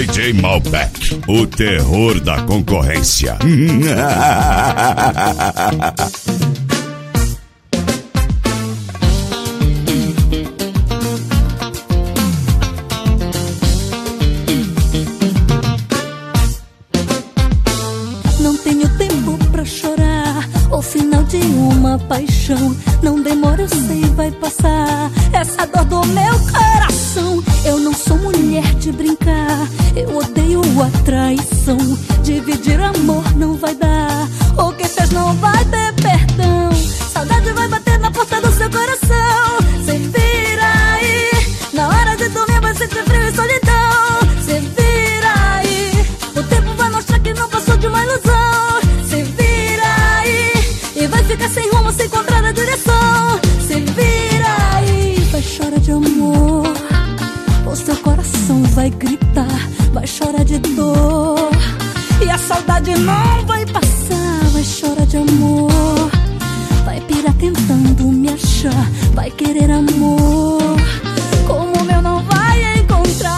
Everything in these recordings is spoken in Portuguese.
DJ Malbec, o terror da concorrência. Não tenho tempo pra chorar, o final de uma paixão. Não demora, eu sei, vai passar essa dor do meu coração. Eu não sou mulher de brincar, eu odeio a traição. Dividir amor não vai dar, o que fez não vai ter perdão. Saudade vai bater na porta do seu coração. Se vira aí, na hora de dormir vai sentir frio e solidão. Se vira aí, o tempo vai mostrar que não passou de uma ilusão. Se vira aí, e vai ficar sem rumo, sem encontrar a direção. Se vira aí, vai chorar de amor, o seu coração vai gritar, vai chorar de dor, e a saudade não vai passar. Vai chorar de amor, vai pirar tentando me achar, vai querer amor como o meu não vai encontrar.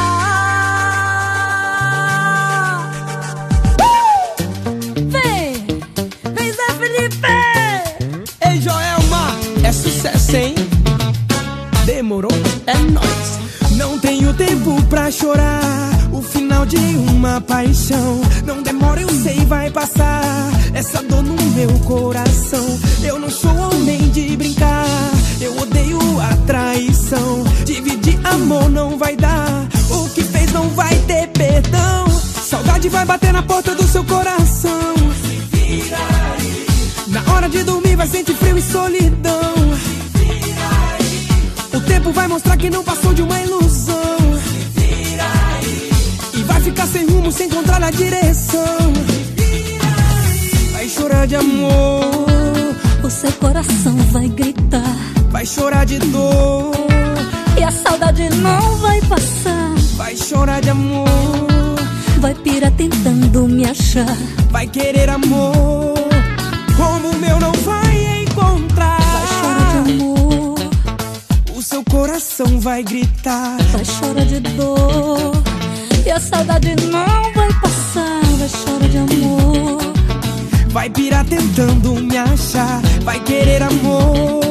Vem Zé Felipe! Ei Joelma, é sucesso, hein? Demorou? É nóis. Não tenho tempo pra chorar, o final de uma paixão. Não demora, eu sei, vai passar essa dor no meu coração. Eu não sou homem de brincar, eu odeio a traição. Dividir amor não vai dar, o que fez não vai ter perdão. Saudade vai bater na porta do seu coração. Se vira aí, na hora de dormir vai sentir frio e solidão. Se vira aí, o tempo vai mostrar que não passou de uma ilusão. Se vira aí, e vai ficar sem rumo, sem encontrar a direção. Se vira aí, vai chorar de amor, o seu coração vai gritar, vai chorar de dor, e a saudade não vai passar. vai chorar de amor, vai pirar tentando me achar, vai querer amor como o meu não vai encontrar. vai chorar de amor, o seu coração vai gritar, vai chorar de dor, e a saudade não vai passar. Vai chorar de amor, vai pirar tentando me achar, vai querer amor